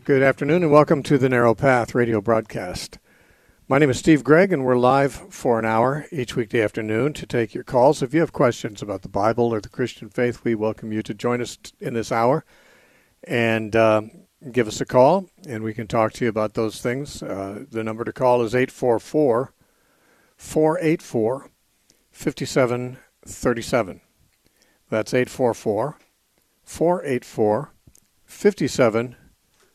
Good afternoon and welcome to the Narrow Path radio broadcast. My name is Steve Gregg and we're live for an hour each weekday afternoon to take your calls. If you have questions about the Bible or the Christian faith, we welcome you to join us in this hour and give us a call and we can talk to you about those things. The number to call is 844-484-5737. That's 844-484-5737.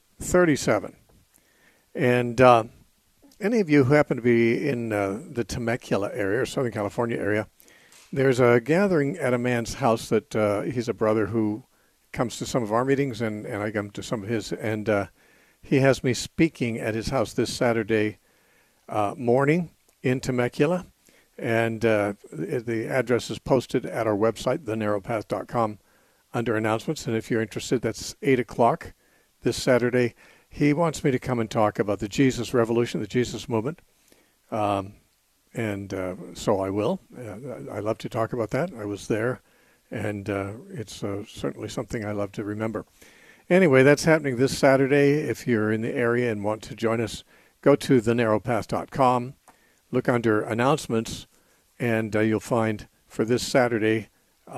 And any of you who happen to be in the Temecula area or Southern California area, there's a gathering at a man's house that he's a brother who comes to some of our meetings and I come to some of his. And he has me speaking at his house this Saturday morning in Temecula. And the address is posted at our website, thenarrowpath.com, under announcements. And if you're interested, that's 8 o'clock. This Saturday. He wants me to come and talk about the Jesus Revolution, the Jesus Movement, so I will. I love to talk about that. I was there, and it's certainly something I love to remember. Anyway, that's happening this Saturday. If you're in the area and want to join us, go to thenarrowpath.com, look under announcements, and you'll find for this Saturday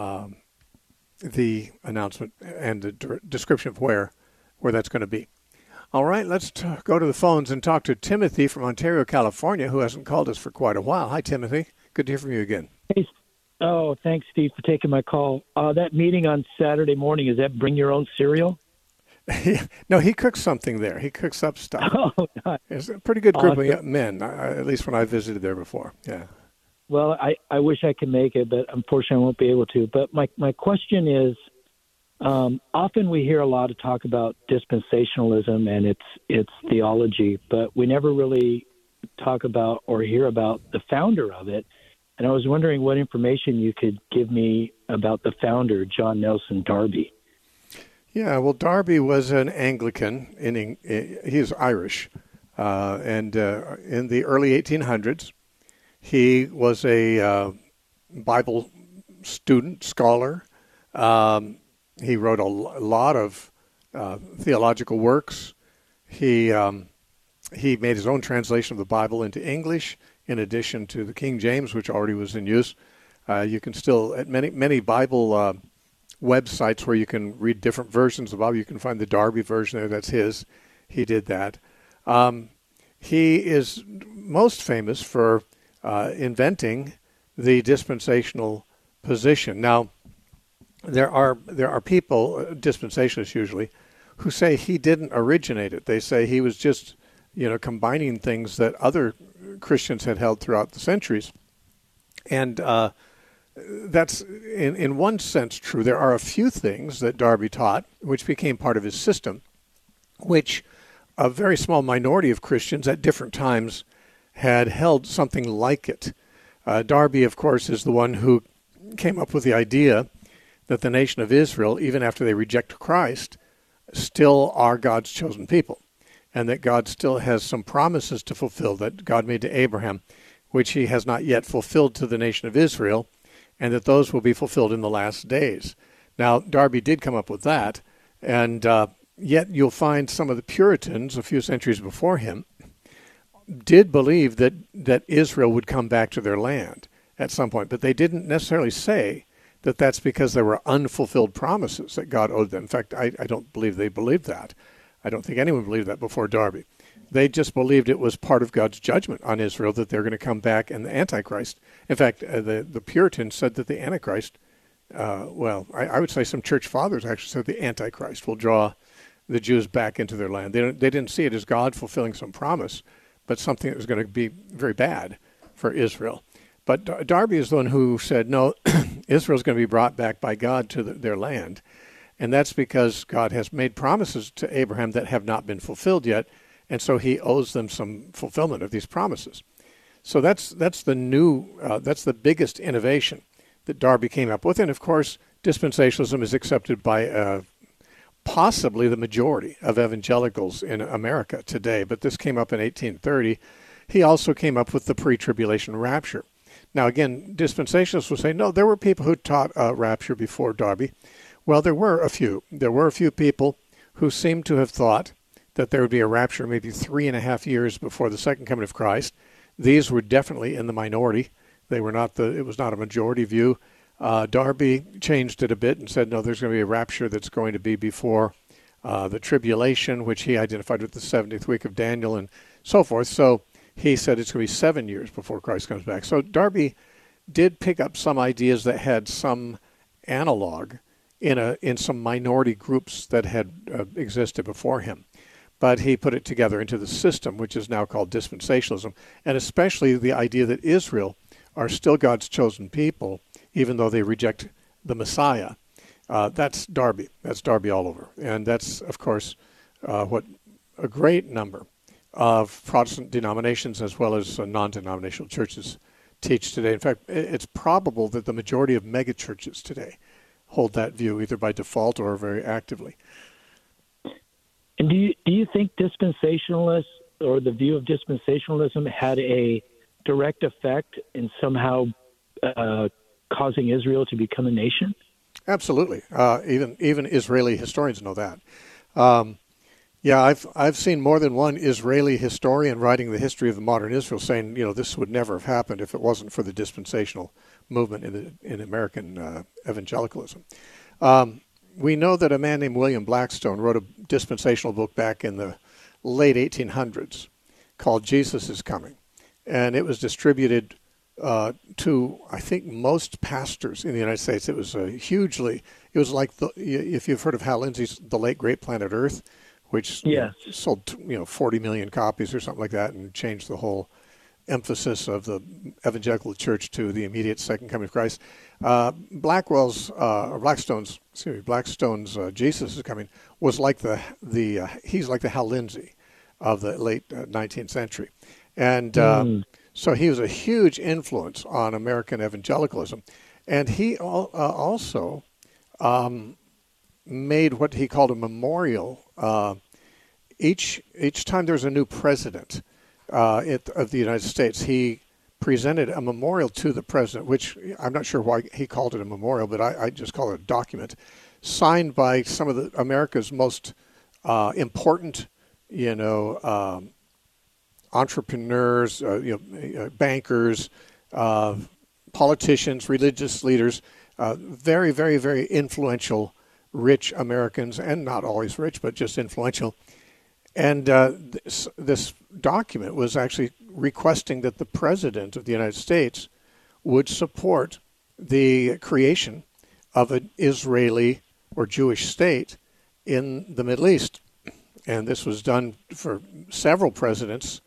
the announcement and the description of where that's going to be. All right, let's go to the phones and talk to Timothy from Ontario, California, who hasn't called us for quite a while. Hi, Timothy. Good to hear from you again. Hey, thanks, Steve, for taking my call. That meeting on Saturday morning, is that bring your own cereal? No, he cooks something there. He cooks up stuff. Oh, nice. It's a pretty good group of men, at least when I visited there before. Yeah. Well, I wish I could make it, but unfortunately I won't be able to. But my question is, often we hear a lot of talk about dispensationalism and its theology, but we never really talk about or hear about the founder of it. And I was wondering what information you could give me about the founder, John Nelson Darby. Yeah, well, Darby was an Anglican. He's Irish. And in the early 1800s, he was a Bible student, scholar. He wrote a lot of theological works. He made his own translation of the Bible into English, in addition to the King James, which already was in use. You can still, at many Bible websites where you can read different versions of the Bible, you can find the Darby version there. That's his. He did that. He is most famous for inventing the dispensational position. Now, there are people, dispensationalists usually, who say he didn't originate it. They say he was just, combining things that other Christians had held throughout the centuries. And that's, in one sense, true. There are a few things that Darby taught, which became part of his system, which a very small minority of Christians at different times had held something like it. Darby, of course, is the one who came up with the idea that the nation of Israel, even after they reject Christ, still are God's chosen people, and that God still has some promises to fulfill that God made to Abraham, which he has not yet fulfilled to the nation of Israel, and that those will be fulfilled in the last days. Now, Darby did come up with that, and yet you'll find some of the Puritans a few centuries before him did believe that Israel would come back to their land at some point, but they didn't necessarily say that that's because there were unfulfilled promises that God owed them. In fact, I don't believe they believed that. I don't think anyone believed that before Darby. They just believed it was part of God's judgment on Israel, that they're going to come back, and the Antichrist. In fact, the Puritans said that the Antichrist, I would say some church fathers actually said the Antichrist will draw the Jews back into their land. They didn't see it as God fulfilling some promise, but something that was going to be very bad for Israel. But Darby is the one who said, no, Israel's going to be brought back by God to their land. And that's because God has made promises to Abraham that have not been fulfilled yet, and so he owes them some fulfillment of these promises. So that's the biggest innovation that Darby came up with. And, of course, dispensationalism is accepted by possibly the majority of evangelicals in America today, but this came up in 1830. He also came up with the pre-tribulation rapture. Now, again, dispensationalists will say, no, there were people who taught rapture before Darby. Well, there were a few. There were a few people who seemed to have thought that there would be a rapture maybe 3.5 years before the second coming of Christ. These were definitely in the minority. They were not it was not a majority view. Darby changed it a bit and said, no, there's going to be a rapture that's going to be before the tribulation, which he identified with the 70th week of Daniel and so forth. So he said it's going to be 7 years before Christ comes back. So Darby did pick up some ideas that had some analog in some minority groups that had existed before him. But he put it together into the system, which is now called dispensationalism, and especially the idea that Israel are still God's chosen people, even though they reject the Messiah. That's Darby. That's Darby all over. And that's, of course, what a great number of Protestant denominations as well as non-denominational churches teach today. In fact, it's probable that the majority of megachurches today hold that view, either by default or very actively. And do you think dispensationalists or the view of dispensationalism had a direct effect in somehow causing Israel to become a nation? Absolutely. Even Israeli historians know that. I've seen more than one Israeli historian writing the history of the modern Israel saying, this would never have happened if it wasn't for the dispensational movement in American evangelicalism. We know that a man named William Blackstone wrote a dispensational book back in the late 1800s called Jesus is Coming. And it was distributed to, I think, most pastors in the United States. It was it was like, if you've heard of Hal Lindsey's The Late Great Planet Earth, which sold 40 million copies or something like that and changed the whole emphasis of the evangelical church to the immediate second coming of Christ. Blackstone's Jesus is Coming was like he's like the Hal Lindsey of the late 19th century. And so he was a huge influence on American evangelicalism. And he also made what he called a memorial. Each time there's a new president of the United States, he presented a memorial to the president, which I'm not sure why he called it a memorial, but I just call it a document, signed by some of America's most important, entrepreneurs, bankers, politicians, religious leaders, very, very, very influential, rich Americans, and not always rich, but just influential. And this document was actually requesting that the President of the United States would support the creation of an Israeli or Jewish state in the Middle East. And this was done for several presidents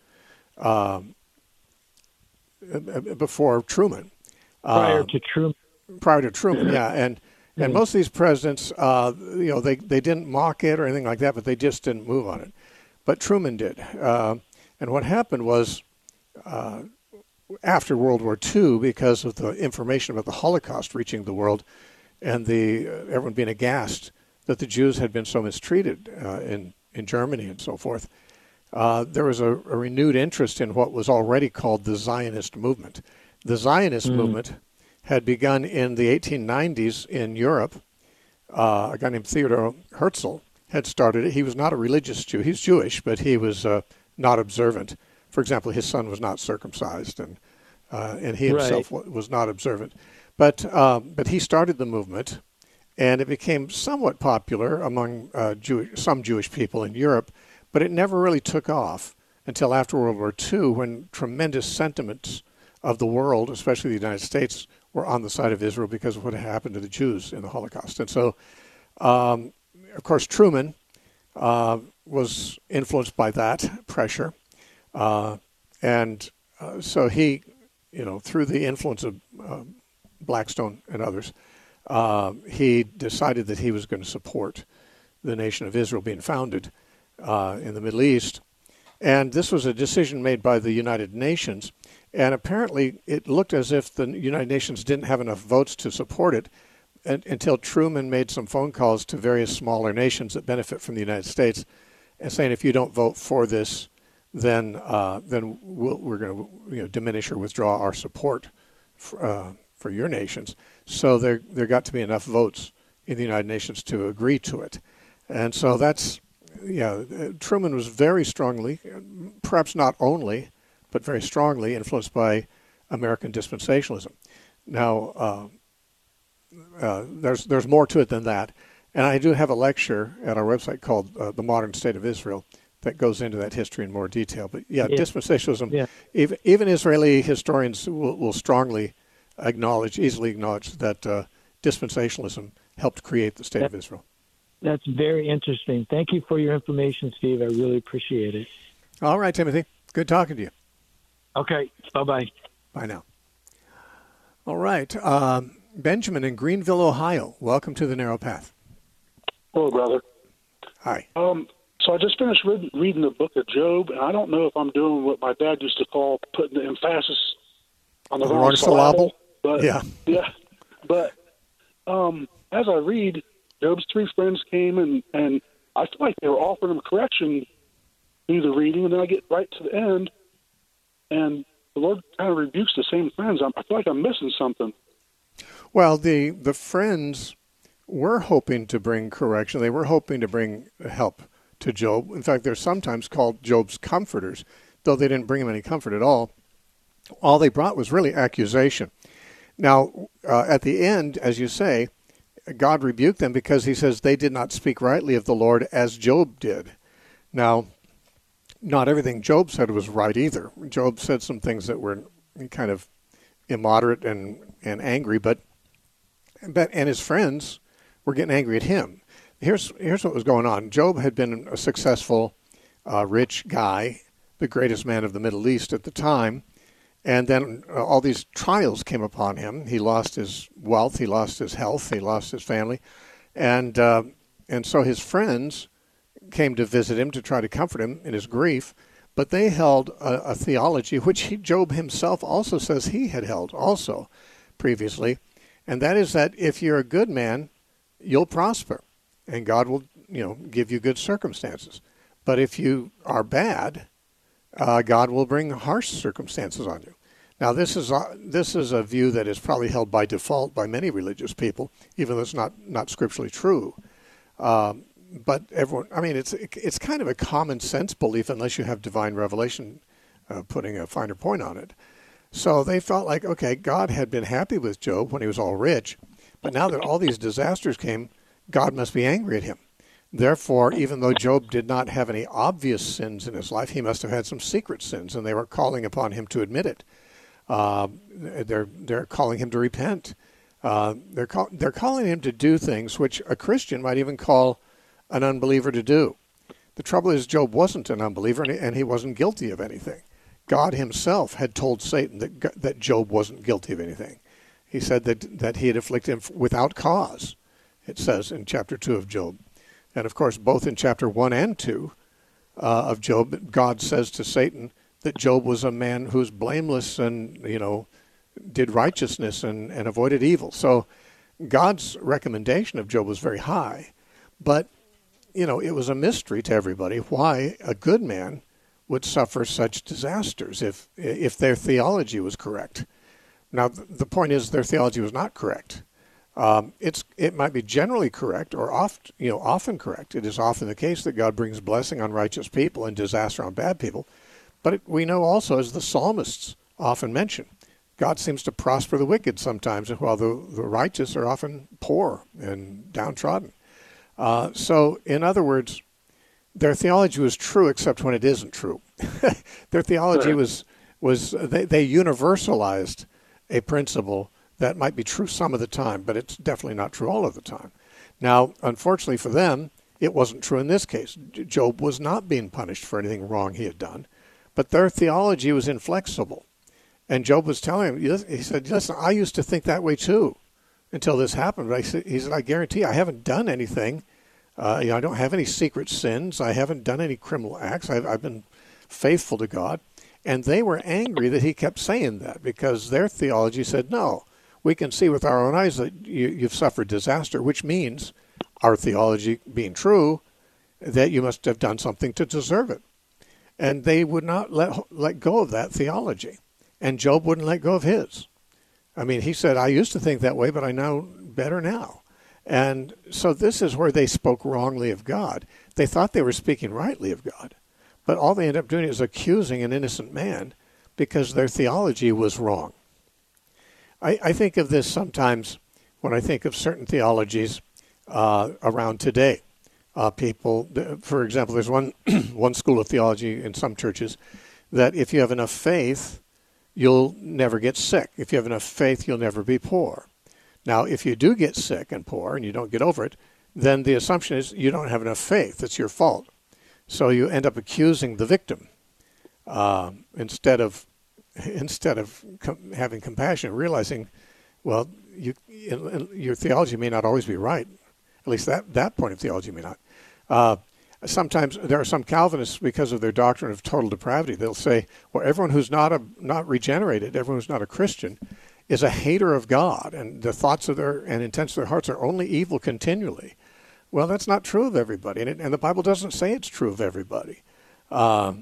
before Truman. Prior to Truman, yeah. And most of these presidents, they didn't mock it or anything like that, but they just didn't move on it. But Truman did. And what happened was, after World War II, because of the information about the Holocaust reaching the world and everyone being aghast that the Jews had been so mistreated in Germany and so forth, there was a renewed interest in what was already called the Zionist movement. The Zionist movement had begun in the 1890s in Europe. A guy named Theodor Herzl had started it. He was not a religious Jew. He's Jewish, but he was not observant. For example, his son was not circumcised, and he himself was not observant. But he started the movement, and it became somewhat popular among some Jewish people in Europe, but it never really took off until after World War II, when tremendous sentiments of the world, especially the United States, were on the side of Israel because of what had happened to the Jews in the Holocaust. And so, of course, Truman was influenced by that pressure. So he, through the influence of Blackstone and others, he decided that he was going to support the nation of Israel being founded in the Middle East. And this was a decision made by the United Nations. And apparently it looked as if the United Nations didn't have enough votes to support it until Truman made some phone calls to various smaller nations that benefit from the United States and saying, if you don't vote for this, then we're going to diminish or withdraw our support for your nations. So there got to be enough votes in the United Nations to agree to it. And so that's Truman was very strongly, perhaps not only, but very strongly influenced by American dispensationalism. Now, there's more to it than that. And I do have a lecture at our website called The Modern State of Israel that goes into that history in more detail. But dispensationalism, even Israeli historians will strongly easily acknowledge that dispensationalism helped create the State of Israel. That's very interesting. Thank you for your information, Steve. I really appreciate it. All right, Timothy. Good talking to you. Okay. Bye-bye. Bye now. All right. Benjamin in Greenville, Ohio. Welcome to the Narrow Path. Hello, brother. Hi. So I just finished reading the book of Job, and I don't know if I'm doing what my dad used to call putting the emphasis on the wrong syllable. But, yeah. But as I read, Job's three friends came, and I feel like they were offering him correction through the reading, and then I get right to the end, and the Lord kind of rebukes the same friends. I feel like I'm missing something. Well, the friends were hoping to bring correction. They were hoping to bring help to Job. In fact, they're sometimes called Job's comforters, though they didn't bring him any comfort at all. All they brought was really accusation. Now, at the end, as you say, God rebuked them because he says they did not speak rightly of the Lord as Job did. Now, not everything Job said was right either. Job said some things that were kind of immoderate and angry, but his friends were getting angry at him. Here's what was going on. Job had been a successful, rich guy, the greatest man of the Middle East at the time, and then all these trials came upon him. He lost his wealth, he lost his health, he lost his family, and so his friends came to visit him to try to comfort him in his grief, but they held a theology which Job himself also says he had held also previously, and that is that if you're a good man, you'll prosper, and God will, give you good circumstances. But if you are bad, God will bring harsh circumstances on you. Now, this is a view that is probably held by default by many religious people, even though it's not scripturally true. But everyone, it's kind of a common sense belief unless you have divine revelation putting a finer point on it. So they felt like, okay, God had been happy with Job when he was all rich, but now that all these disasters came, God must be angry at him. Therefore, even though Job did not have any obvious sins in his life, he must have had some secret sins, and they were calling upon him to admit it. They're calling him to repent. They're calling him to do things which a Christian might even call an unbeliever to do. The trouble is, Job wasn't an unbeliever, and he wasn't guilty of anything. God himself had told Satan that Job wasn't guilty of anything. He said that he had afflicted him without cause, it says in chapter 2 of Job. And of course, both in chapter 1 and 2 of Job, God says to Satan that Job was a man who's blameless and, did righteousness and avoided evil. So God's recommendation of Job was very high. But, it was a mystery to everybody why a good man would suffer such disasters if their theology was correct. Now, the point is their theology was not correct. It might be generally correct or often correct. It is often the case that God brings blessing on righteous people and disaster on bad people. But we know also, as the psalmists often mention, God seems to prosper the wicked sometimes, while the righteous are often poor and downtrodden. So, in other words, their theology was true except when it isn't true. Their theology was they universalized a principle that might be true some of the time, but it's definitely not true all of the time. Now, unfortunately for them, it wasn't true in this case. Job was not being punished for anything wrong he had done, but their theology was inflexible. And Job was telling him, he said, listen, I used to think that way too until this happened. But he said, I guarantee I haven't done anything. I don't have any secret sins. I haven't done any criminal acts. I've been faithful to God. And they were angry that he kept saying that because their theology said, no, we can see with our own eyes that you've suffered disaster, which means, our theology being true, that you must have done something to deserve it. And they would not let go of that theology. And Job wouldn't let go of his. He said, I used to think that way, but I know better now. And so this is where they spoke wrongly of God. They thought they were speaking rightly of God, but all they end up doing is accusing an innocent man because their theology was wrong. I think of this sometimes when I think of certain theologies around today. People, for example, there's one school of theology in some churches that if you have enough faith, you'll never get sick. If you have enough faith, you'll never be poor. Now, if you do get sick and poor and you don't get over it, then the assumption is you don't have enough faith. It's your fault. So you end up accusing the victim instead of having compassion, realizing, well, your theology may not always be right. At least that point of theology may not. Sometimes there are some Calvinists, because of their doctrine of total depravity, they'll say, well, everyone who's not regenerated, everyone who's not a Christian, is a hater of God, and the thoughts of their and intents of their hearts are only evil continually. Well, that's not true of everybody, and the Bible doesn't say it's true of everybody. But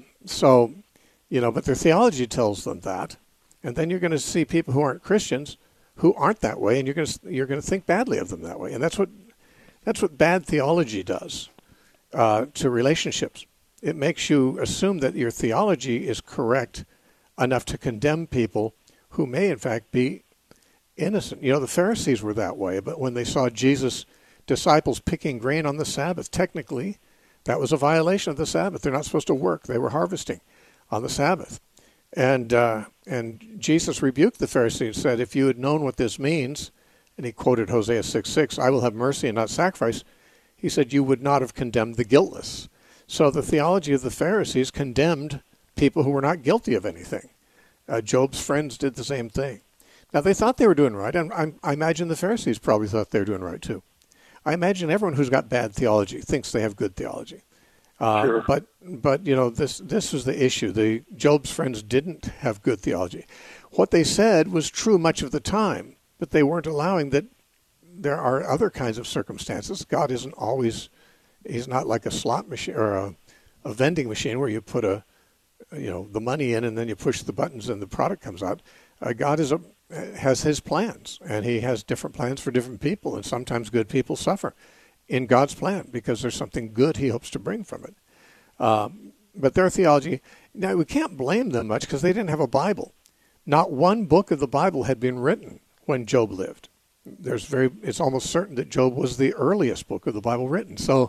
their theology tells them that, and then you're going to see people who aren't Christians who aren't that way, and you're going to think badly of them that way, and that's what bad theology does to relationships. It makes you assume that your theology is correct enough to condemn people who may, in fact, be innocent. The Pharisees were that way, but when they saw Jesus' disciples picking grain on the Sabbath, technically, that was a violation of the Sabbath. They're not supposed to work. They were harvesting on the Sabbath. And Jesus rebuked the Pharisees and said, if you had known what this means, and he quoted Hosea 6:6, I will have mercy and not sacrifice, he said, you would not have condemned the guiltless. So the theology of the Pharisees condemned people who were not guilty of anything. Job's friends did the same thing. Now, they thought they were doing right, and I imagine the Pharisees probably thought they were doing right, too. I imagine everyone who's got bad theology thinks they have good theology. Sure. But this was the issue. Job's friends didn't have good theology. What they said was true much of the time, but they weren't allowing that there are other kinds of circumstances. God isn't always, he's not like a slot machine or a vending machine where you put the money in and then you push the buttons and the product comes out. God has his plans, and he has different plans for different people, and sometimes good people suffer in God's plan because there's something good he hopes to bring from it. But their theology, now we can't blame them much because they didn't have a Bible. Not one book of the Bible had been written when Job lived. It's almost certain that Job was the earliest book of the Bible written. So,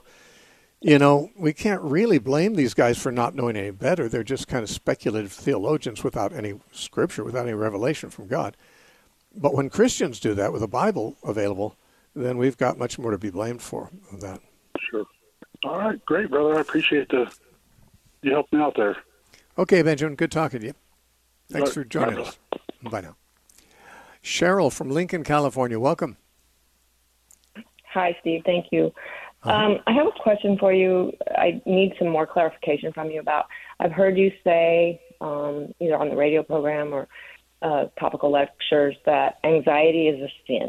we can't really blame these guys for not knowing any better. They're just kind of speculative theologians without any scripture, without any revelation from God. But when Christians do that with a Bible available, then we've got much more to be blamed for than that. Sure. All right. Great, brother. I appreciate you helping me out there. Okay, Benjamin. Good talking to you. Thanks for joining us. Bye now. Cheryl from Lincoln, California. Welcome. Hi, Steve. Thank you. I have a question for you. I need some more clarification from you about, I've heard you say, either on the radio program or topical lectures, that anxiety is a sin.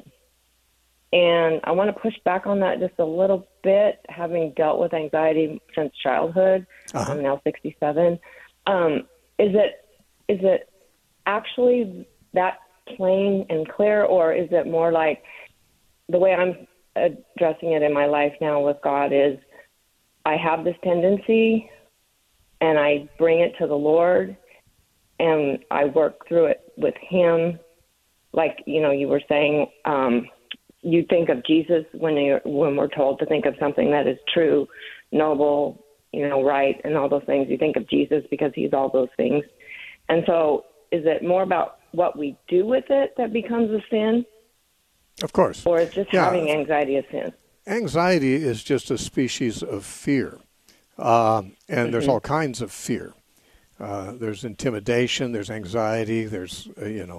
And I want to push back on that just a little bit, having dealt with anxiety since childhood. I'm now 67. Is it actually that plain and clear, or is it more like the way I'm addressing it in my life now with God is I have this tendency and I bring it to the Lord and I work through it with him. Like, you were saying, you think of Jesus when we're told to think of something that is true, noble, right, and all those things. You think of Jesus because he's all those things. And so is it more about what we do with it that becomes a sin? Of course. Or is just having anxiety a sin? Anxiety is just a species of fear. And there's all kinds of fear. There's intimidation, there's anxiety, there's,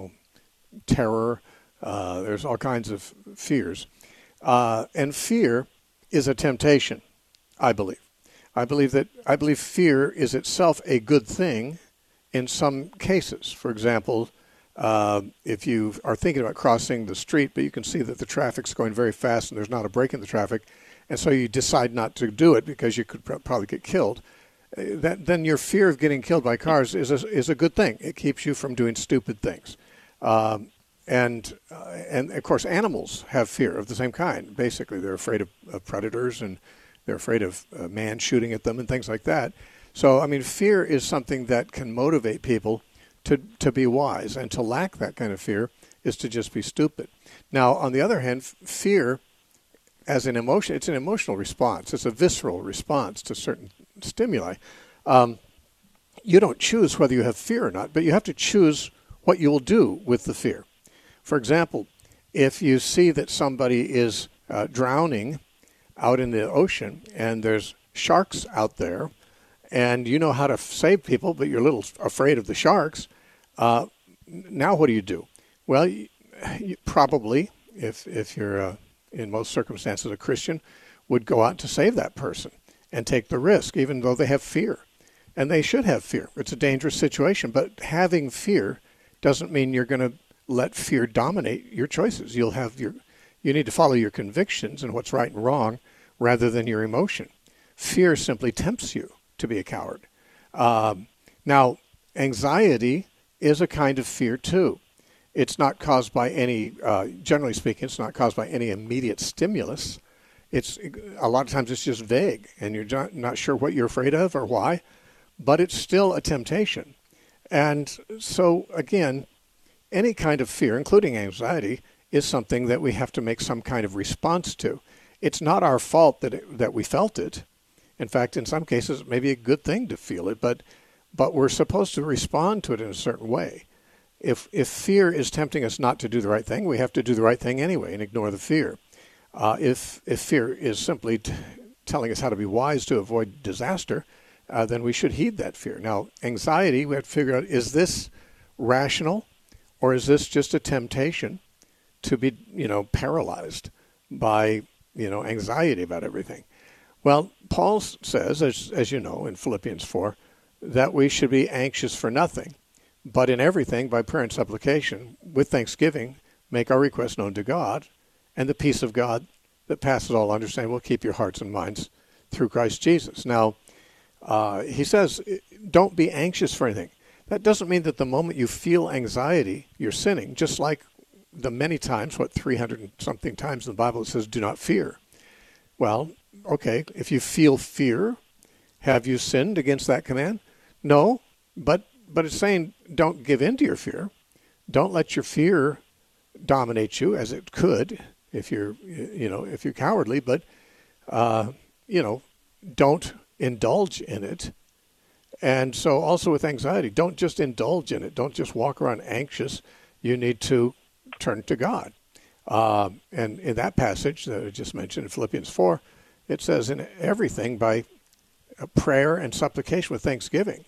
terror. There's all kinds of fears. And fear is a temptation, I believe. I believe fear is itself a good thing in some cases. For example, if you are thinking about crossing the street, but you can see that the traffic's going very fast and there's not a break in the traffic, and so you decide not to do it because you could probably get killed, then your fear of getting killed by cars is a good thing. It keeps you from doing stupid things. and of course, animals have fear of the same kind. Basically, they're afraid of predators, and they're afraid of man shooting at them and things like that. So, I mean, fear is something that can motivate people to be wise, and to lack that kind of fear is to just be stupid. Now, on the other hand, fear as an emotion, it's an emotional response. It's a visceral response to certain stimuli. You don't choose whether you have fear or not, but you have to choose what you will do with the fear. For example, if you see that somebody is drowning out in the ocean and there's sharks out there, and you know how to save people, but you're a little afraid of the sharks, now what do? Well, you probably, if you're in most circumstances a Christian, would go out to save that person and take the risk, even though they have fear. And they should have fear. It's a dangerous situation, but having fear doesn't mean you're going to let fear dominate your choices. You need to follow your convictions and what's right and wrong rather than your emotion. Fear simply tempts you to be a coward. Now, anxiety is a kind of fear too. It's not caused by any, generally speaking, it's not caused by any immediate stimulus. A lot of times it's just vague, and you're not sure what you're afraid of or why, but it's still a temptation. And so, again, any kind of fear, including anxiety, is something that we have to make some kind of response to. It's not our fault that we felt it. In fact, in some cases, it may be a good thing to feel it, but we're supposed to respond to it in a certain way. If fear is tempting us not to do the right thing, we have to do the right thing anyway and ignore the fear. If fear is simply telling us how to be wise to avoid disaster, then we should heed that fear. Now, anxiety, we have to figure out, is this rational, or is this just a temptation to be, paralyzed by, anxiety about everything? Well, Paul says, as you know, in Philippians 4, that we should be anxious for nothing, but in everything, by prayer and supplication, with thanksgiving, make our requests known to God, and the peace of God that passes all understanding will keep your hearts and minds through Christ Jesus. Now, he says, don't be anxious for anything. That doesn't mean that the moment you feel anxiety, you're sinning, just like the many times, 300 and something times in the Bible, it says, do not fear. Well, okay, if you feel fear, have you sinned against that command? No, but it's saying don't give in to your fear. Don't let your fear dominate you, as it could if you're cowardly, but, don't indulge in it. And so also with anxiety, don't just indulge in it. Don't just walk around anxious. You need to turn to God. And in that passage that I just mentioned in Philippians 4, it says, in everything by prayer and supplication with thanksgiving,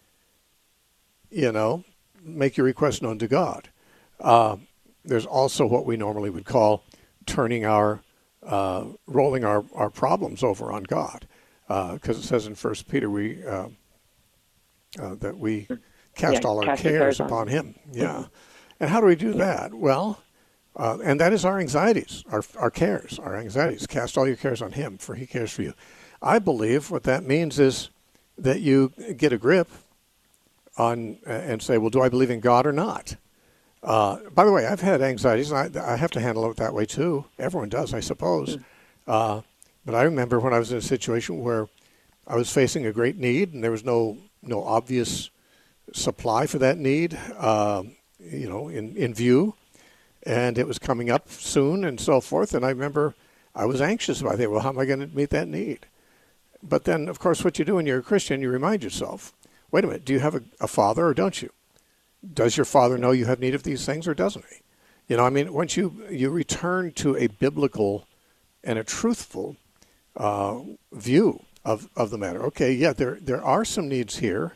make your request known to God. There's also what we normally would call turning rolling our problems over on God. Because it says in 1 Peter that we cast all our cares upon Him. Yeah. Mm-hmm. And how do we do that? Well, and that is our anxieties, our cares, our anxieties. Cast all your cares on Him, for He cares for you. I believe what that means is that you get a grip on and say, well, do I believe in God or not? By the way, I've had anxieties, and I have to handle it that way too. Everyone does, I suppose. But I remember when I was in a situation where I was facing a great need, and there was no obvious supply for that need, in view, and it was coming up soon and so forth. And I remember I was anxious about it. Well, how am I going to meet that need? But then, of course, what you do when you're a Christian, you remind yourself, wait a minute, do you have a father or don't you? Does your father know you have need of these things or doesn't he? Once you return to a biblical and a truthful view of the matter. Okay, yeah, there are some needs here.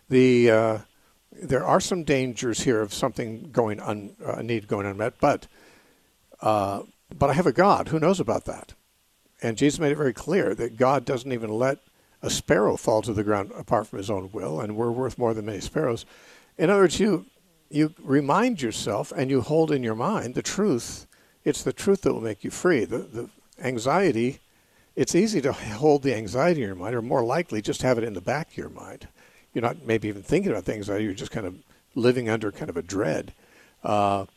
There are some dangers here of something a need going unmet, but I have a God who knows about that. And Jesus made it very clear that God doesn't even let a sparrow fall to the ground apart from His own will, and we're worth more than many sparrows. In other words, you remind yourself and you hold in your mind the truth. It's the truth that will make you free. The anxiety, it's easy to hold the anxiety in your mind, or more likely just have it in the back of your mind. You're not maybe even thinking about the anxiety. You're just kind of living under kind of a dread.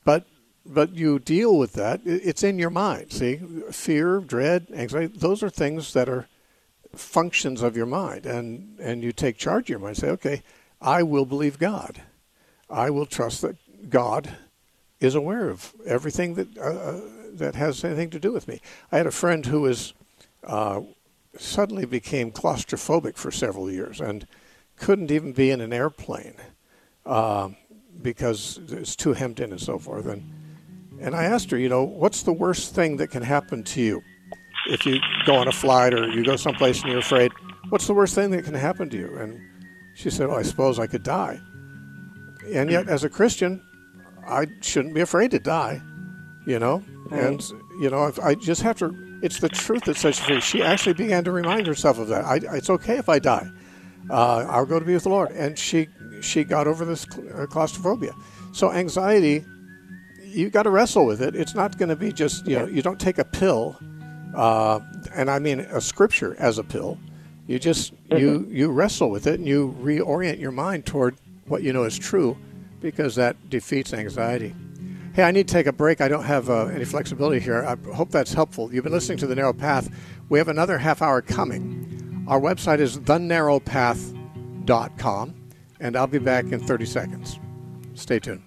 But you deal with that. It's in your mind. See, fear, dread, anxiety, those are things that are functions of your mind. And you take charge of your mind and say, okay, I will believe God. I will trust that God is aware of everything that has anything to do with me. I had a friend who was suddenly became claustrophobic for several years and couldn't even be in an airplane because it's too hemmed in and so forth. And I asked her, what's the worst thing that can happen to you? If you go on a flight or you go someplace and you're afraid, what's the worst thing that can happen to you? And she said, well, I suppose I could die. And yet, as a Christian, I shouldn't be afraid to die, And, I just have to, it's the truth that sets you free. She actually began to remind herself of that. It's okay if I die. I'll go to be with the Lord. And she got over this claustrophobia. So anxiety, you got to wrestle with it. It's not going to be just, you don't take a pill, and I mean a scripture as a pill. You just, you wrestle with it and you reorient your mind toward what you know is true, because that defeats anxiety. Hey, I need to take a break. I don't have any flexibility here. I hope that's helpful. You've been listening to The Narrow Path. We have another half hour coming. Our website is thenarrowpath.com, and I'll be back in 30 seconds. Stay tuned.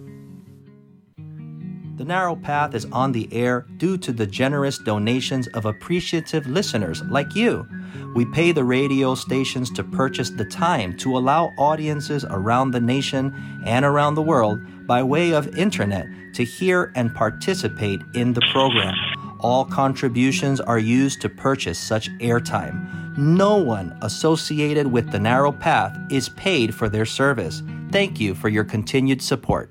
The Narrow Path is on the air due to the generous donations of appreciative listeners like you. We pay the radio stations to purchase the time to allow audiences around the nation and around the world by way of internet to hear and participate in the program. All contributions are used to purchase such airtime. No one associated with The Narrow Path is paid for their service. Thank you for your continued support.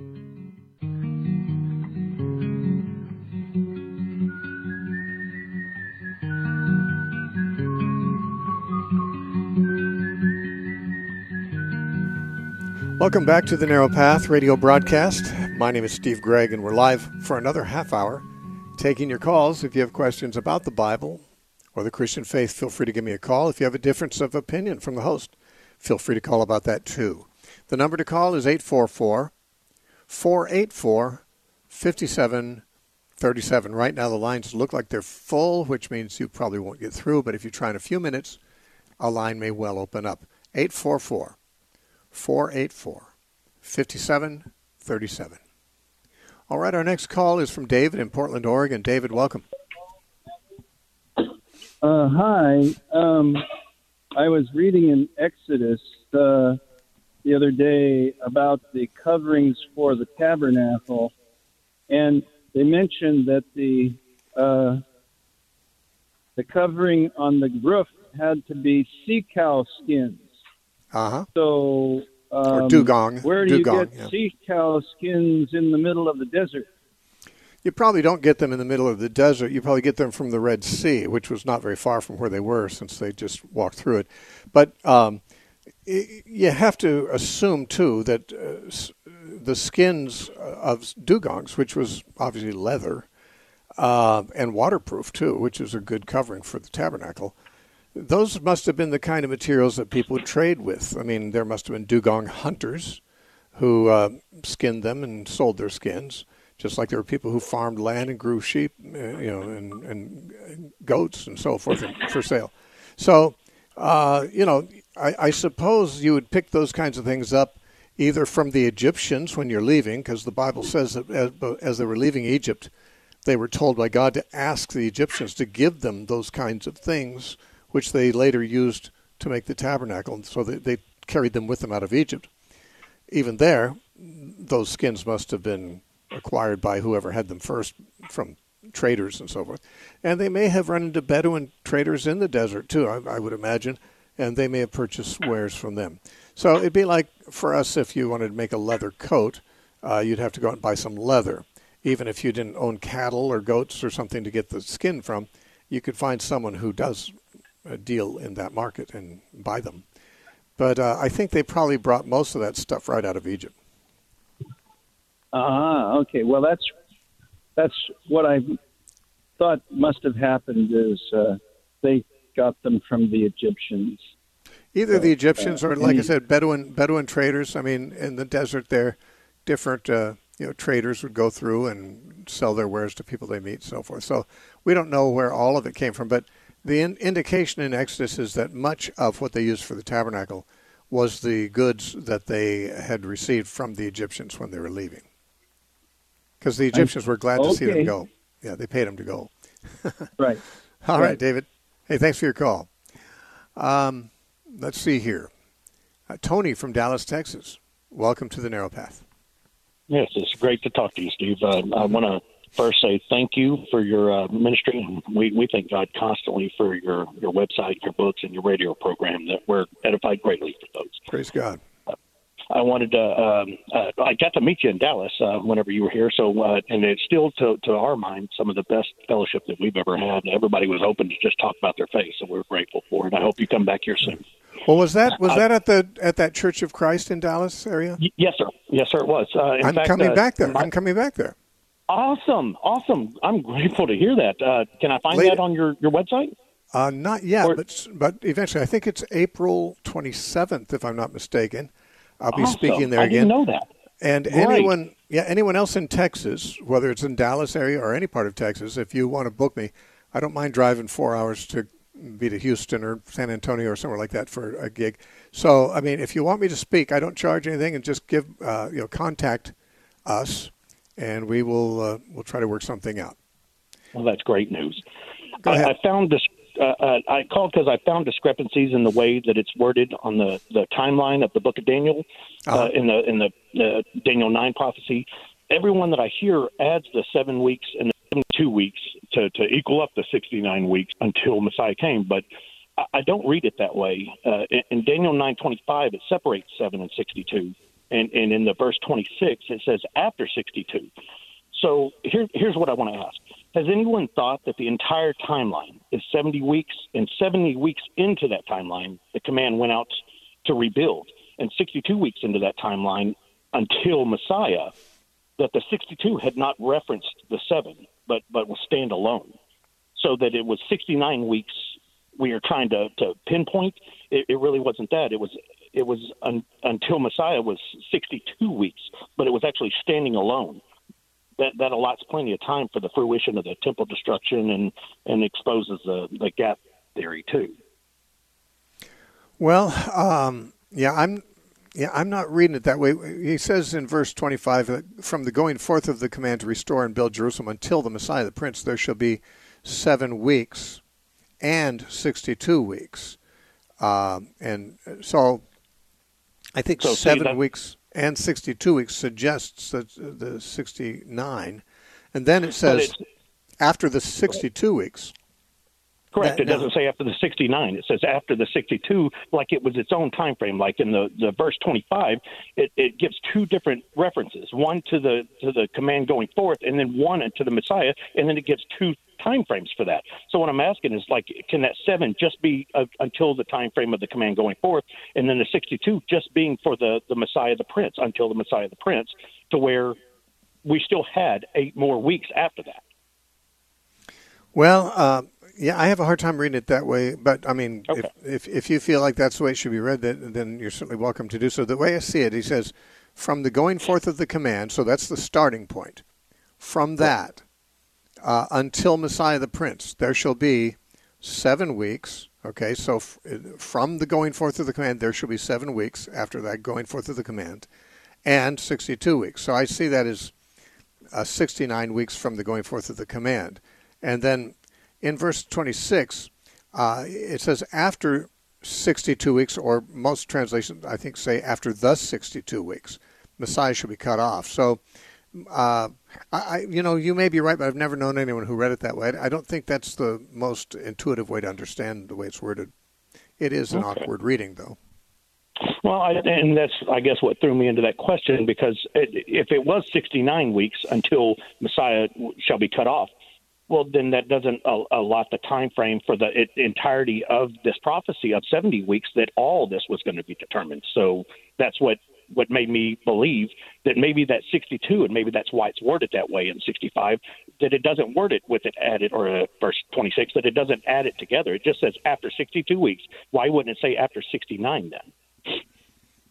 Welcome back to the Narrow Path radio broadcast. My name is Steve Gregg, and we're live for another half hour taking your calls. If you have questions about the Bible or the Christian faith, feel free to give me a call. If you have a difference of opinion from the host, feel free to call about that too. The number to call is 844-484-5737. Right now the lines look like they're full, which means you probably won't get through, but if you try in a few minutes, a line may well open up. 844-484-5737. All right, our next call is from David in Portland, Oregon. David, welcome. Hi. I was reading in Exodus the other day about the coverings for the tabernacle, and they mentioned that the covering on the roof had to be sea cow skins. Uh-huh. So, or dugong. Where do you get sea cow skins in the middle of the desert? You probably don't get them in the middle of the desert. You probably get them from the Red Sea, which was not very far from where they were since they just walked through it. But you have to assume, too, that the skins of dugongs, which was obviously leather, and waterproof, too, which is a good covering for the tabernacle, those must have been the kind of materials that people would trade with. I mean, there must have been dugong hunters who skinned them and sold their skins, just like there were people who farmed land and grew sheep, and goats and so forth for sale. So, I suppose you would pick those kinds of things up either from the Egyptians when you're leaving, because the Bible says that as they were leaving Egypt, they were told by God to ask the Egyptians to give them those kinds of things, which they later used to make the tabernacle, and so they carried them with them out of Egypt. Even there, those skins must have been acquired by whoever had them first from traders and so forth. And they may have run into Bedouin traders in the desert, too, I would imagine, and they may have purchased wares from them. So it'd be like for us if you wanted to make a leather coat, you'd have to go out and buy some leather. Even if you didn't own cattle or goats or something to get the skin from, you could find someone who does deal in that market and buy them. But I think they probably brought most of that stuff right out of Egypt. Okay. Well, that's what I thought must have happened is they got them from the Egyptians. Either the Egyptians or, like I said, Bedouin traders. I mean, in the desert there, different traders would go through and sell their wares to people they meet, and so forth. So we don't know where all of it came from, but the indication in Exodus is that much of what they used for the tabernacle was the goods that they had received from the Egyptians when they were leaving. Because the Egyptians were glad to see them go. Yeah, they paid them to go. Right. All right, David. Hey, thanks for your call. Let's see here. Tony from Dallas, Texas. Welcome to the Narrow Path. Yes, it's great to talk to you, Steve. I want to first say thank you for your ministry. We thank God constantly for your website, your books, and your radio program. That we're edified greatly for those. Praise God. I wanted to. I got to meet you in Dallas whenever you were here. So, and it's still to our mind some of the best fellowship that we've ever had. Everybody was open to just talk about their faith, so we're grateful for it. I hope you come back here soon. Well, was that at that Church of Christ in Dallas area? Yes, sir. Yes, sir. It was. I'm coming back there. I'm coming back there. Awesome. I'm grateful to hear that. Can I find that on your website? Not yet, but eventually. I think it's April 27th, if I'm not mistaken. I'll be speaking there again. I didn't know that. And anyone else in Texas, whether it's in Dallas area or any part of Texas, if you want to book me, I don't mind driving 4 hours to be to Houston or San Antonio or somewhere like that for a gig. So, I mean, if you want me to speak, I don't charge anything, and just give contact us, and we'll try to work something out. Well, that's great news. Go ahead. I found this. I called because I found discrepancies in the way that it's worded on the timeline of the Book of Daniel in the Daniel 9 prophecy. Everyone that I hear adds the 7 weeks and the 72 weeks to equal up the 69 weeks until Messiah came, but I don't read it that way. In Daniel 9:25, it separates 7 and 62, and in the verse 26, it says after 62. So here's what I want to ask. Has anyone thought that the entire timeline is 70 weeks, and 70 weeks into that timeline, the command went out to rebuild, and 62 weeks into that timeline until Messiah, that the 62 had not referenced the 7, but was standalone, so that it was 69 weeks we are trying to pinpoint? It really wasn't that. It was until Messiah was 62 weeks, but it was actually standing alone. That allots plenty of time for the fruition of the temple destruction and exposes the gap theory too. Well, I'm not reading it that way. He says in verse 25, from the going forth of the command to restore and build Jerusalem until the Messiah, the Prince, there shall be 7 weeks and 62 weeks. And so I think 7 weeks and 62 weeks suggests that the 69. And then it says after the 62 weeks. Correct. It doesn't say after the 69. It says after the 62, like it was its own time frame. Like in the verse 25, it gives 2 different references, one to the command going forth, and then one to the Messiah, and then it gives 2 time frames for that. So what I'm asking is, like, can that 7 just be until the time frame of the command going forth, and then the 62 just being for the Messiah the Prince, until the Messiah the Prince, to where we still had 8 more weeks after that? Well, yeah, I have a hard time reading it that way, but I mean, okay. if you feel like that's the way it should be read, then you're certainly welcome to do so. The way I see it, he says, from the going forth of the command, so that's the starting point. From that until Messiah the Prince, there shall be 7 weeks. Okay, so from the going forth of the command, there shall be 7 weeks after that going forth of the command, and 62 weeks. So I see that as 69 weeks from the going forth of the command. And then in verse 26, it says after 62 weeks, or most translations, I think, say after the 62 weeks, Messiah shall be cut off. So, you may be right, but I've never known anyone who read it that way. I don't think that's the most intuitive way to understand the way it's worded. It is an awkward reading, though. Well, and that's, I guess, what threw me into that question, because if it was 69 weeks until Messiah shall be cut off, well, then that doesn't allot the time frame for the entirety of this prophecy of 70 weeks that all this was going to be determined. So that's what made me believe that maybe that 62, and maybe that's why it's worded that way in 65, that it doesn't word it with it added, or verse 26, that it doesn't add it together. It just says after 62 weeks. Why wouldn't it say after 69 then?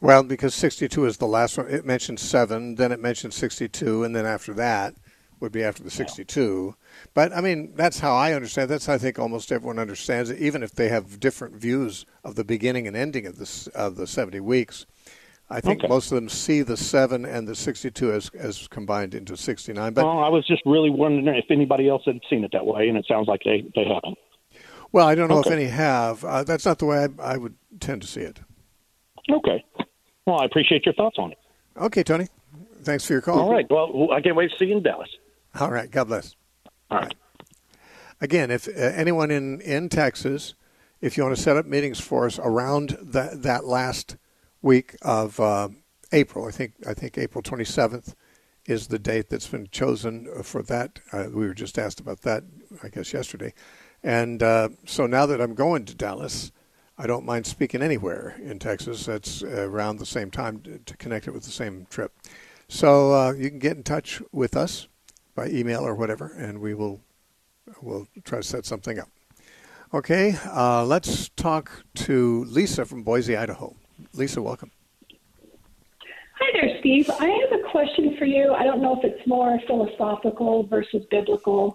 Well, because 62 is the last one. It mentioned 7, then it mentioned 62, and then after that would be after the 62. But, I mean, that's how I understand it. That's how I think almost everyone understands it, even if they have different views of the beginning and ending of the 70 weeks. I think most of them see the 7 and the 62 as combined into 69. But I was just really wondering if anybody else had seen it that way, and it sounds like they haven't. Well, I don't know if any have. That's not the way I would tend to see it. Okay. Well, I appreciate your thoughts on it. Okay, Tony. Thanks for your call. All right. Well, I can't wait to see you in Dallas. All right. God bless. All right. Again, if anyone in Texas, if you want to set up meetings for us around that last week of April, I think April 27th is the date that's been chosen for that. We were just asked about that, I guess, yesterday. And so now that I'm going to Dallas, I don't mind speaking anywhere in Texas that's around the same time to connect it with the same trip. So you can get in touch with us by email or whatever, and we'll try to set something up. Okay, let's talk to Lisa from Boise, Idaho. Lisa, welcome. Hi there, Steve. I have a question for you. I don't know if it's more philosophical versus biblical.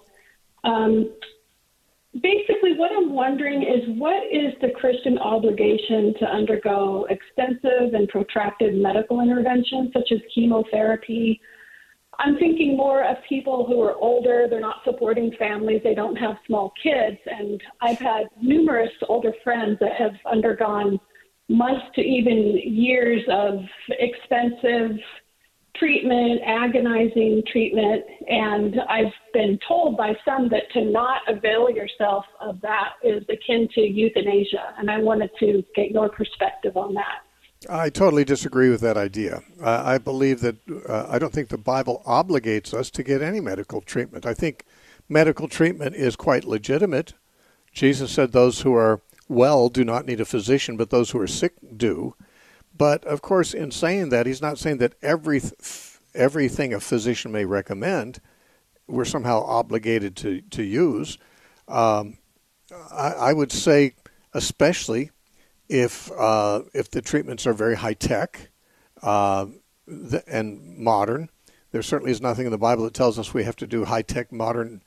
Basically, what I'm wondering is, what is the Christian obligation to undergo extensive and protracted medical intervention, such as chemotherapy? I'm thinking more of people who are older, they're not supporting families, they don't have small kids, and I've had numerous older friends that have undergone months to even years of expensive treatment, agonizing treatment, and I've been told by some that to not avail yourself of that is akin to euthanasia, and I wanted to get your perspective on that. I totally disagree with that idea. I believe that I don't think the Bible obligates us to get any medical treatment. I think medical treatment is quite legitimate. Jesus said those who are well do not need a physician, but those who are sick do. But, of course, in saying that, he's not saying that everything a physician may recommend we're somehow obligated to use. I would say especially if the treatments are very high-tech and modern. There certainly is nothing in the Bible that tells us we have to do high-tech, modern,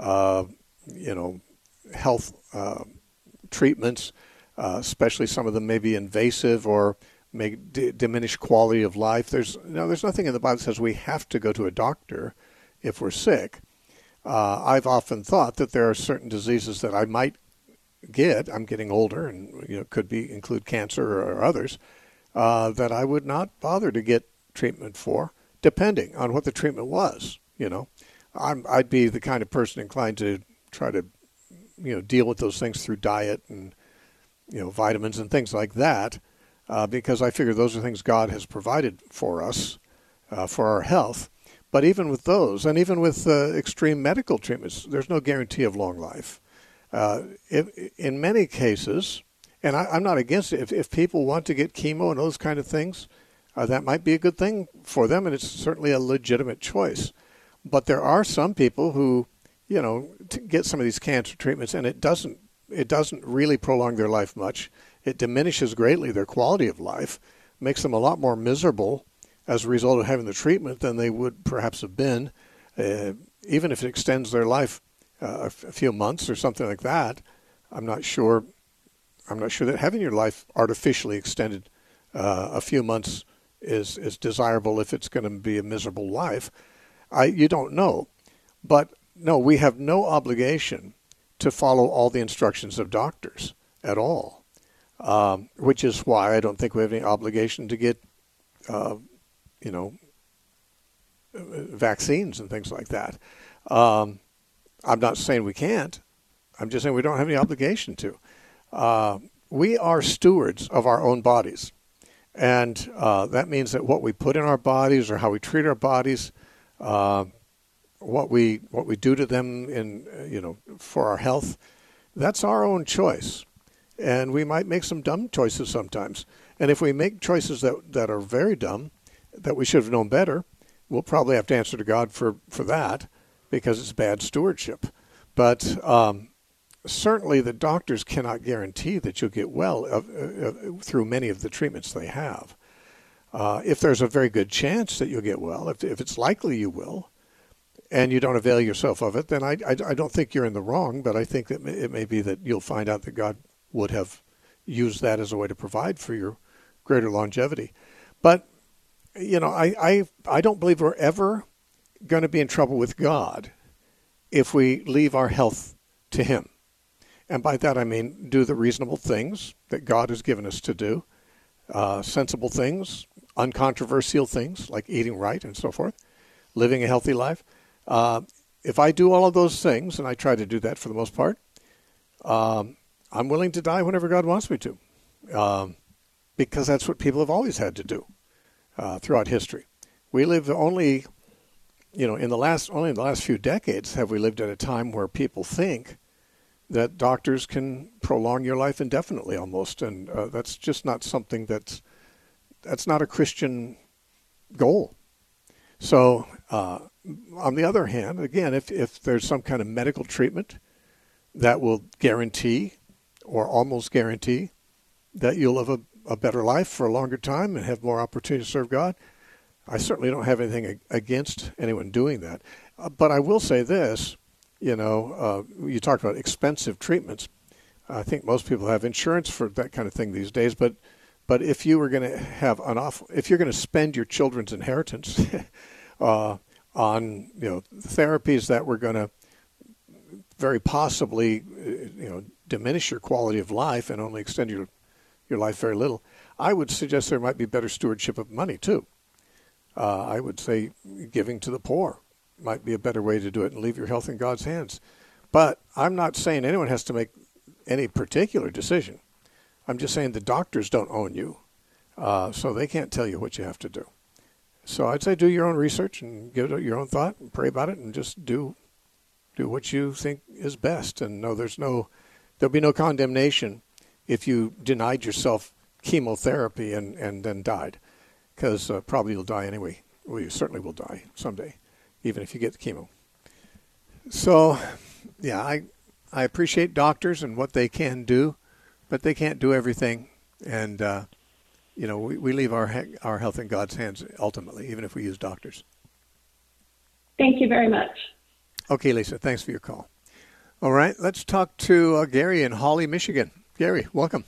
health treatments, especially some of them may be invasive or may diminish quality of life. There's nothing in the Bible that says we have to go to a doctor if we're sick. I've often thought that there are certain diseases that I might get. I'm getting older, and could include cancer or others that I would not bother to get treatment for, depending on what the treatment was. I'd be the kind of person inclined to try to deal with those things through diet and vitamins and things like that. Because I figure those are things God has provided for us, for our health. But even with those, and even with extreme medical treatments, there's no guarantee of long life. In many cases, and I'm not against it, if people want to get chemo and those kind of things, that might be a good thing for them, and it's certainly a legitimate choice. But there are some people who, get some of these cancer treatments, and it doesn't really prolong their life much. It diminishes greatly their quality of life, makes them a lot more miserable as a result of having the treatment than they would perhaps have been, even if it extends their life a few months or something like that. I'm not sure that having your life artificially extended a few months is desirable if it's going to be a miserable life. You don't know. But no, we have no obligation to follow all the instructions of doctors at all. Which is why I don't think we have any obligation to get, vaccines and things like that. I'm not saying we can't. I'm just saying we don't have any obligation to. We are stewards of our own bodies. And that means that what we put in our bodies or how we treat our bodies, what we do to them for our health, that's our own choice. And we might make some dumb choices sometimes. And if we make choices that are very dumb, that we should have known better, we'll probably have to answer to God for that, because it's bad stewardship. But certainly the doctors cannot guarantee that you'll get well through many of the treatments they have. If there's a very good chance that you'll get well, if it's likely you will, and you don't avail yourself of it, then I don't think you're in the wrong, but I think that it may be that you'll find out that God would have used that as a way to provide for your greater longevity. But, I don't believe we're ever going to be in trouble with God if we leave our health to Him. And by that I mean do the reasonable things that God has given us to do, sensible things, uncontroversial things like eating right and so forth, living a healthy life. If I do all of those things, and I try to do that for the most part, I'm willing to die whenever God wants me to, because that's what people have always had to do throughout history. We live only, in the last few decades have we lived at a time where people think that doctors can prolong your life indefinitely almost, and that's just not something that's not a Christian goal. So, on the other hand, again, if there's some kind of medical treatment that will guarantee or almost guarantee that you'll live a better life for a longer time and have more opportunity to serve God, I certainly don't have anything against anyone doing that. But I will say this, you talked about expensive treatments. I think most people have insurance for that kind of thing these days, but if you were going to have if you're going to spend your children's inheritance on therapies that were going to very possibly diminish your quality of life and only extend your life very little, I would suggest there might be better stewardship of money too. I would say giving to the poor might be a better way to do it and leave your health in God's hands. But I'm not saying anyone has to make any particular decision. I'm just saying the doctors don't own you, so they can't tell you what you have to do. So I'd say do your own research and give it your own thought and pray about it and just do what you think is best. And no, there'll be no condemnation if you denied yourself chemotherapy and then died, because probably you'll die anyway. Well, you certainly will die someday, even if you get the chemo. So, yeah, I appreciate doctors and what they can do, but they can't do everything. And, we leave our health in God's hands ultimately, even if we use doctors. Thank you very much. Okay, Lisa, thanks for your call. All right, let's talk to Gary in Hawley, Michigan. Gary, welcome.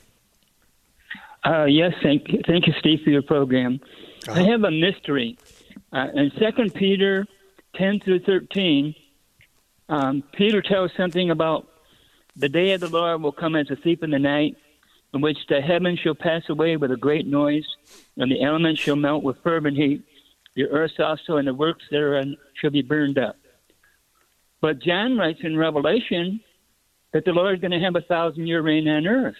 Yes, thank you, Steve, for your program. I have a mystery. In 2 Peter 10 through 13, Peter tells something about the day of the Lord will come as a thief in the night, in which the heavens shall pass away with a great noise, and the elements shall melt with fervent heat. The earth also and the works therein shall be burned up. But John writes in Revelation that the Lord is going to have a 1,000-year reign on earth.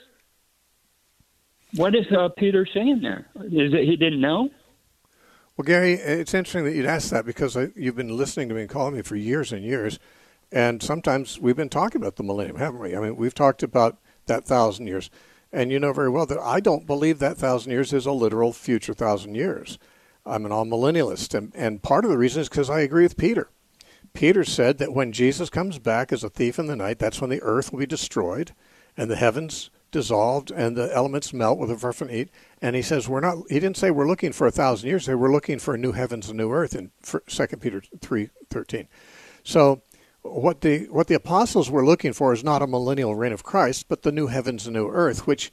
What is Peter saying there? Is it he didn't know? Well, Gary, it's interesting that you'd ask that, because you've been listening to me and calling me for years and years, and sometimes we've been talking about the millennium, haven't we? I mean, we've talked about that 1,000 years, and you know very well that I don't believe that 1,000 years is a literal future 1,000 years. I'm an all-millennialist, and part of the reason is because I agree with Peter. Peter said that when Jesus comes back as a thief in the night, that's when the earth will be destroyed and the heavens dissolved and the elements melt with a fervent heat. And he says he didn't say we're looking for 1,000 years. We're looking for a new heavens and new earth in 2 Peter 3:13. So what the apostles were looking for is not a millennial reign of Christ, but the new heavens and new earth, which,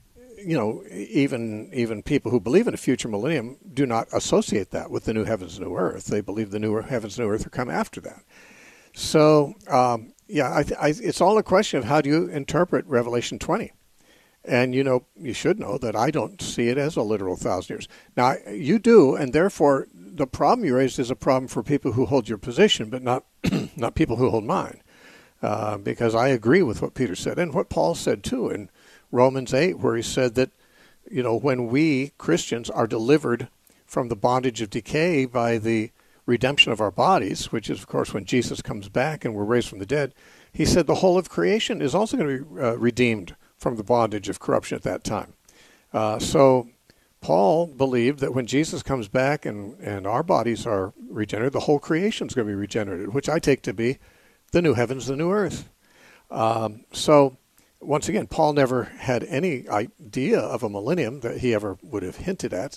even people who believe in a future millennium do not associate that with the new heavens and new earth. They believe the new heavens and new earth will come after that. So, it's all a question of how do you interpret Revelation 20. And, you should know that I don't see it as a literal 1,000 years. Now, you do, and therefore the problem you raised is a problem for people who hold your position, but not not people who hold mine. Because I agree with what Peter said and what Paul said, too, in Romans 8, where he said that, when we Christians are delivered from the bondage of decay by the redemption of our bodies, which is, of course, when Jesus comes back and we're raised from the dead, he said the whole of creation is also going to be redeemed from the bondage of corruption at that time. So Paul believed that when Jesus comes back and our bodies are regenerated, the whole creation is going to be regenerated, which I take to be the new heavens, the new earth. So once again, Paul never had any idea of a millennium that he ever would have hinted at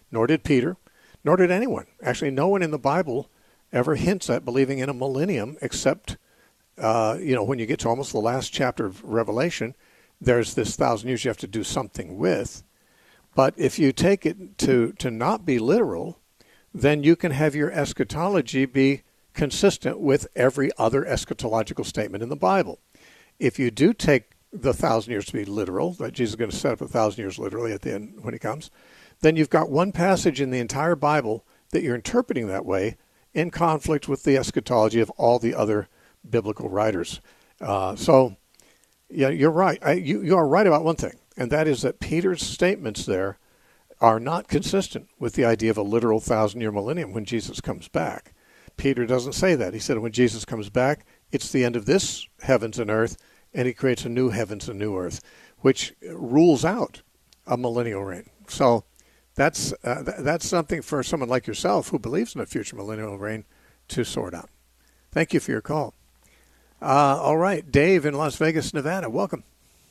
nor did Peter, nor did anyone. Actually, no one in the Bible ever hints at believing in a millennium except, when you get to almost the last chapter of Revelation, there's this 1,000 years you have to do something with. But if you take it to not be literal, then you can have your eschatology be consistent with every other eschatological statement in the Bible. If you do take the 1,000 years to be literal, that Jesus is going to set up 1,000 years literally at the end when he comes, then you've got one passage in the entire Bible that you're interpreting that way in conflict with the eschatology of all the other biblical writers. So, yeah, you're right. You are right about one thing, and that is that Peter's statements there are not consistent with the idea of a literal 1,000-year millennium when Jesus comes back. Peter doesn't say that. He said when Jesus comes back, it's the end of this heavens and earth, and he creates a new heavens and new earth, which rules out a millennial reign. So that's something for someone like yourself who believes in a future millennial reign to sort out. Thank you for your call. All right, Dave in Las Vegas, Nevada, welcome.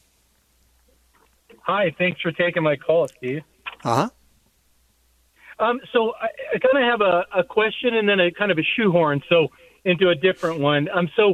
Hi, thanks for taking my call, Steve. Uh-huh. So I kind of have a question and then a kind of a shoehorn into a different one.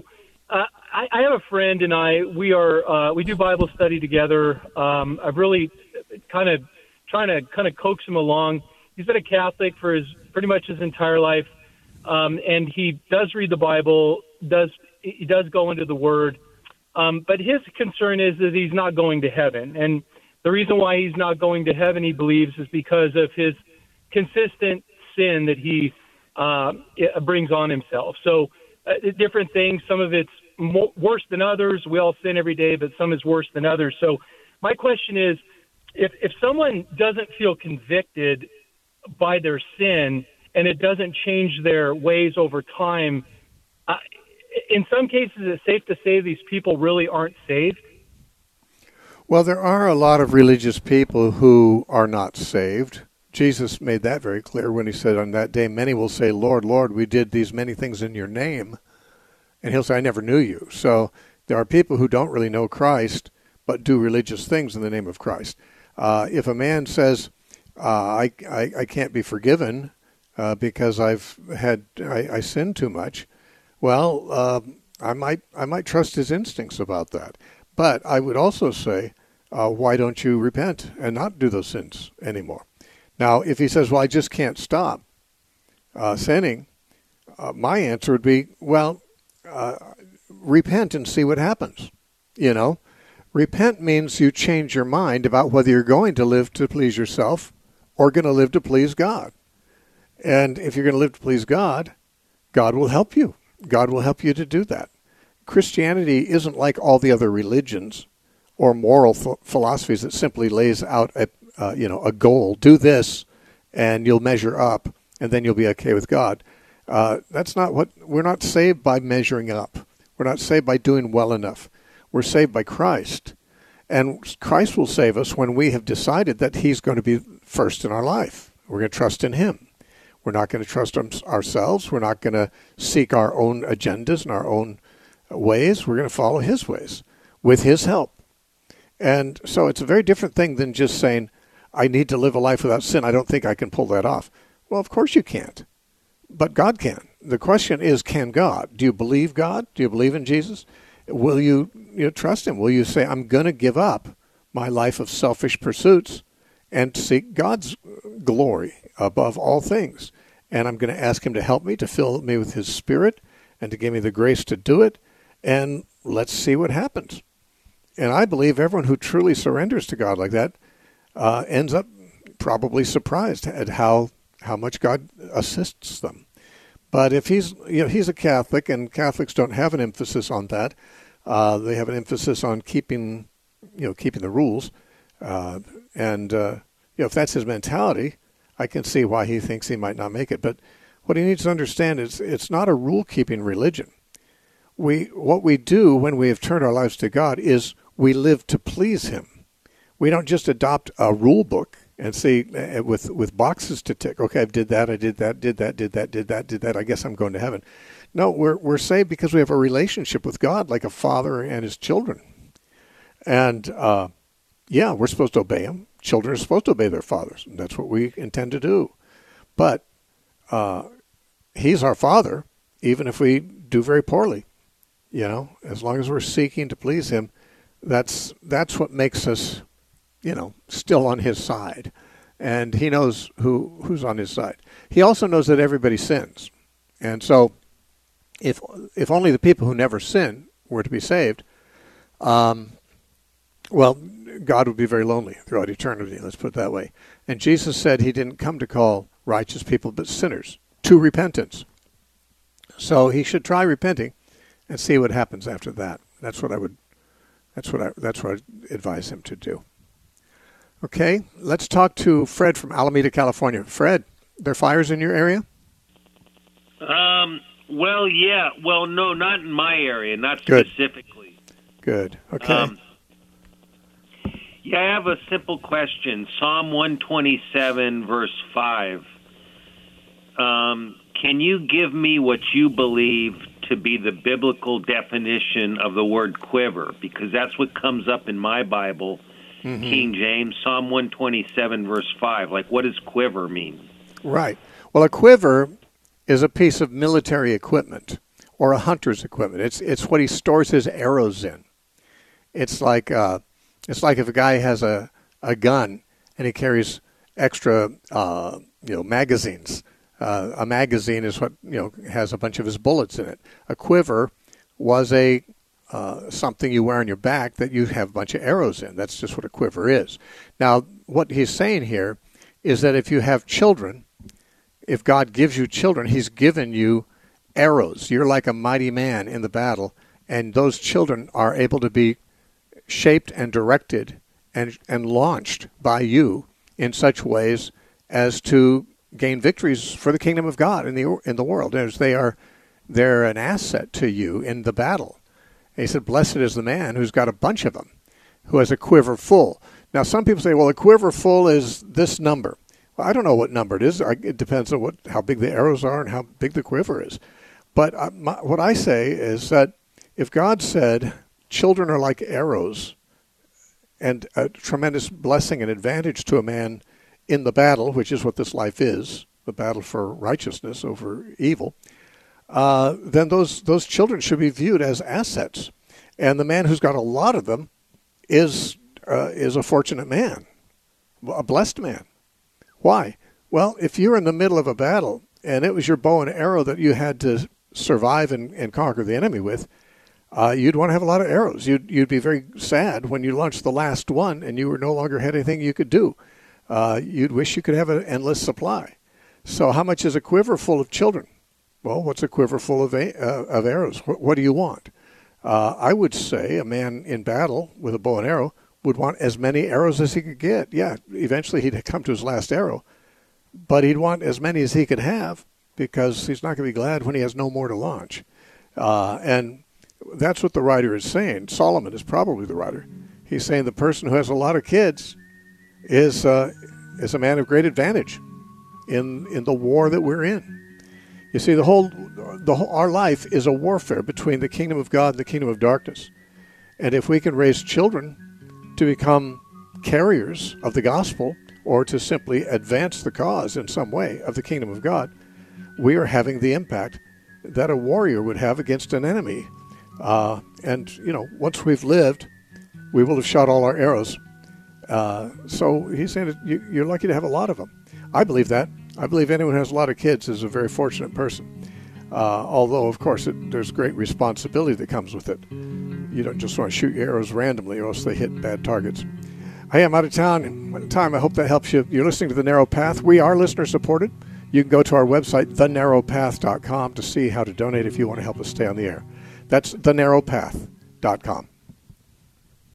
I have a friend and we do Bible study together. I've really kind of trying to coax him along. He's been a Catholic for pretty much his entire life, and he does read the Bible. He does go into the Word, but his concern is that he's not going to heaven, and the reason why he's not going to heaven, he believes, is because of his consistent sin that he brings on himself. So different things. Some of it's worse than others. We all sin every day, but some is worse than others. So my question is, if someone doesn't feel convicted by their sin and it doesn't change their ways over time, in some cases it's safe to say these people really aren't saved? Well, there are a lot of religious people who are not saved. Jesus made that very clear when he said, on that day, many will say, Lord, Lord, we did these many things in your name. And he'll say, I never knew you. So there are people who don't really know Christ, but do religious things in the name of Christ. If a man says, I can't be forgiven because I sinned too much, well, I might trust his instincts about that. But I would also say, why don't you repent and not do those sins anymore? Now, if he says, well, I just can't stop sinning, my answer would be, well, repent and see what happens. Repent means you change your mind about whether you're going to live to please yourself or going to live to please God. And if you're going to live to please God, God will help you. God will help you to do that. Christianity isn't like all the other religions or moral philosophies that simply lays out a goal. Do this, and you'll measure up, and then you'll be okay with God. That's not what we're not saved by measuring up. We're not saved by doing well enough. We're saved by Christ, and Christ will save us when we have decided that He's going to be first in our life. We're going to trust in Him. We're not going to trust ourselves. We're not going to seek our own agendas and our own ways. We're going to follow His ways with His help. And so it's a very different thing than just saying, I need to live a life without sin. I don't think I can pull that off. Well, of course you can't. But God can. The question is, can God? Do you believe God? Do you believe in Jesus? Will you trust Him? Will you say, I'm going to give up my life of selfish pursuits and seek God's glory above all things? And I'm going to ask Him to help me, to fill me with His Spirit, and to give me the grace to do it. And let's see what happens. And I believe everyone who truly surrenders to God like that ends up probably surprised at how much God assists them. But if he's a Catholic, and Catholics don't have an emphasis on that, they have an emphasis on keeping the rules. If that's his mentality, I can see why he thinks he might not make it. But what he needs to understand is it's not a rule-keeping religion. What we do when we have turned our lives to God is we live to please Him. We don't just adopt a rule book and see with boxes to tick. Okay, I did that, did that. I guess I'm going to heaven. No, we're saved because we have a relationship with God, like a father and his children. And we're supposed to obey Him, children are supposed to obey their fathers, and that's what we intend to do. But he's our Father, even if we do very poorly. As long as we're seeking to please him, that's what makes us, still on his side. And he knows who's on his side. He also knows that everybody sins. And so if only the people who never sin were to be saved, well, God would be very lonely throughout eternity, let's put it that way. And Jesus said he didn't come to call righteous people but sinners to repentance. So he should try repenting and see what happens after that. That's what I'd advise him to do. Okay, let's talk to Fred from Alameda, California. Fred, there are fires in your area? Well, yeah. Well, no, not in my area, not specifically. Good. Okay. Yeah, I have a simple question. Psalm 127, verse 5. Can you give me what you believe to be the biblical definition of the word quiver? Because that's what comes up in my Bible, King James, Psalm 127, verse 5. Like, what does quiver mean? Right. Well, a quiver is a piece of military equipment or a hunter's equipment. It's what he stores his arrows in. It's like if a guy has a gun and he carries extra magazines. A magazine is what has a bunch of his bullets in it. A quiver was something you wear on your back that you have a bunch of arrows in. That's just what a quiver is. Now, what he's saying here is that if you have children, if God gives you children, he's given you arrows. You're like a mighty man in the battle, and those children are able to be shaped and directed and launched by you in such ways as to gain victories for the kingdom of God in the world, as they're an asset to you in the battle. And he said, blessed is the man who's got a bunch of them, who has a quiver full. Now, some people say, well, a quiver full is this number. Well, I don't know what number it is. It depends on how big the arrows are and how big the quiver is. But what I say is that if God said children are like arrows and a tremendous blessing and advantage to a man in the battle, which is what this life is, the battle for righteousness over evil, then those children should be viewed as assets. And the man who's got a lot of them is a fortunate man, a blessed man. Why? Well, if you're in the middle of a battle and it was your bow and arrow that you had to survive and conquer the enemy with, you'd want to have a lot of arrows. You'd be very sad when you launched the last one and you no longer had anything you could do. You'd wish you could have an endless supply. So how much is a quiver full of children? Well, what's a quiver full of arrows? What do you want? I would say a man in battle with a bow and arrow would want as many arrows as he could get. Yeah, eventually he'd come to his last arrow, but he'd want as many as he could have because he's not going to be glad when he has no more to launch. And that's what the writer is saying. Solomon is probably the writer. He's saying the person who has a lot of kids is a man of great advantage in the war that we're in. You see, our life is a warfare between the kingdom of God and the kingdom of darkness. And if we can raise children to become carriers of the gospel or to simply advance the cause in some way of the kingdom of God, we are having the impact that a warrior would have against an enemy. And once we've lived, we will have shot all our arrows. So he's saying that you're lucky to have a lot of them. I believe that. I believe anyone who has a lot of kids is a very fortunate person. Although, of course, there's great responsibility that comes with it. You don't just want to shoot your arrows randomly or else they hit bad targets. Hey, I'm out of time. I hope that helps you. You're listening to The Narrow Path. We are listener-supported. You can go to our website, thenarrowpath.com, to see how to donate if you want to help us stay on the air. That's thenarrowpath.com.